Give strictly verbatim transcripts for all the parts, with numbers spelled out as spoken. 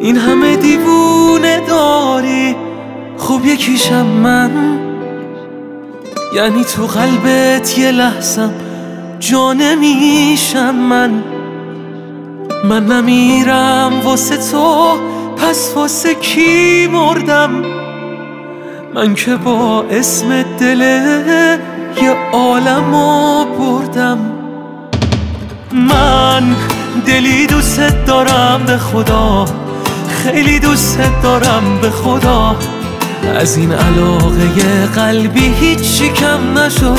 این همه دیوونه داری، خب یکیشم من. یعنی تو قلبت یه لحظم جا نمیشم من. من نمیرم واسه تو، پس واسه کی مردم؟ من که با اسم دل یه عالمو بردم. من دلی دوست دارم به خدا، خیلی دوست دارم به خدا. از این علاقه قلبی هیچی کم نشد.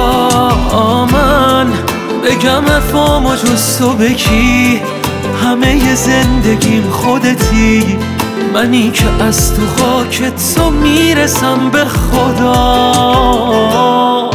من بگم افامو جز تو به کی؟ همه زندگیم خودتی، منی که از تو خاک تو میرسم به خدا.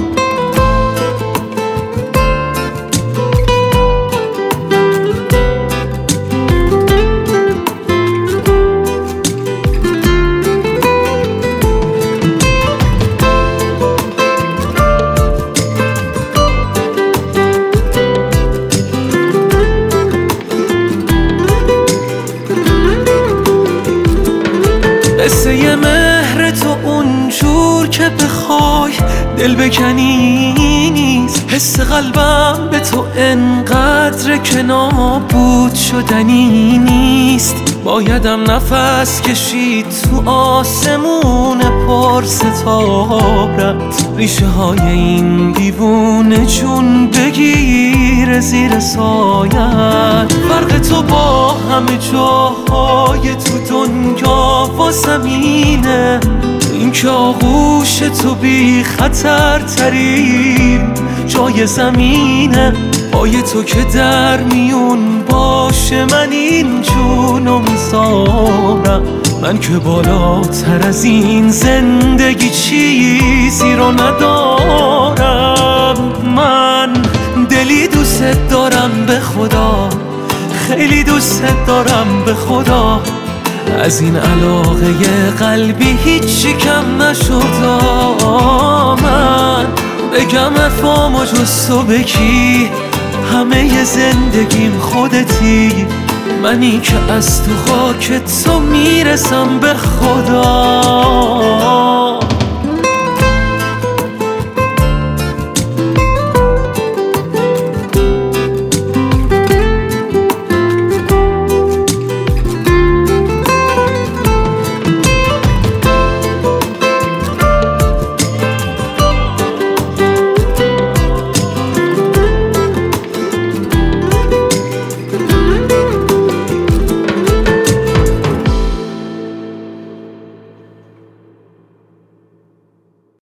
قصه ی مهر تو اونجور که بخوای دل بکنی نیست. حس قلبم به تو انقدر که نابود شدنی نیست. بایدم نفس کشید تو آسمون پر ستارت، ریشه های این دیوونه جون بگیر زیر سایت. فرق تو با همه جاهای تو دنیا و زمینه، این که آغوش تو بی خطر ترین جای زمینه. پای تو که در میون باشه من این جونو میذارم. من که بالاتر از این زندگی چیزی رو ندارم. من دلی دوست دارم به خدا، خیلی دوست دارم به خدا. از این علاقه قلبی هیچی کم نشد. من بگم افامو جز تو به کی؟ همه زندگیم خودتی، منی که از تو خاک تو میرسم به خدا.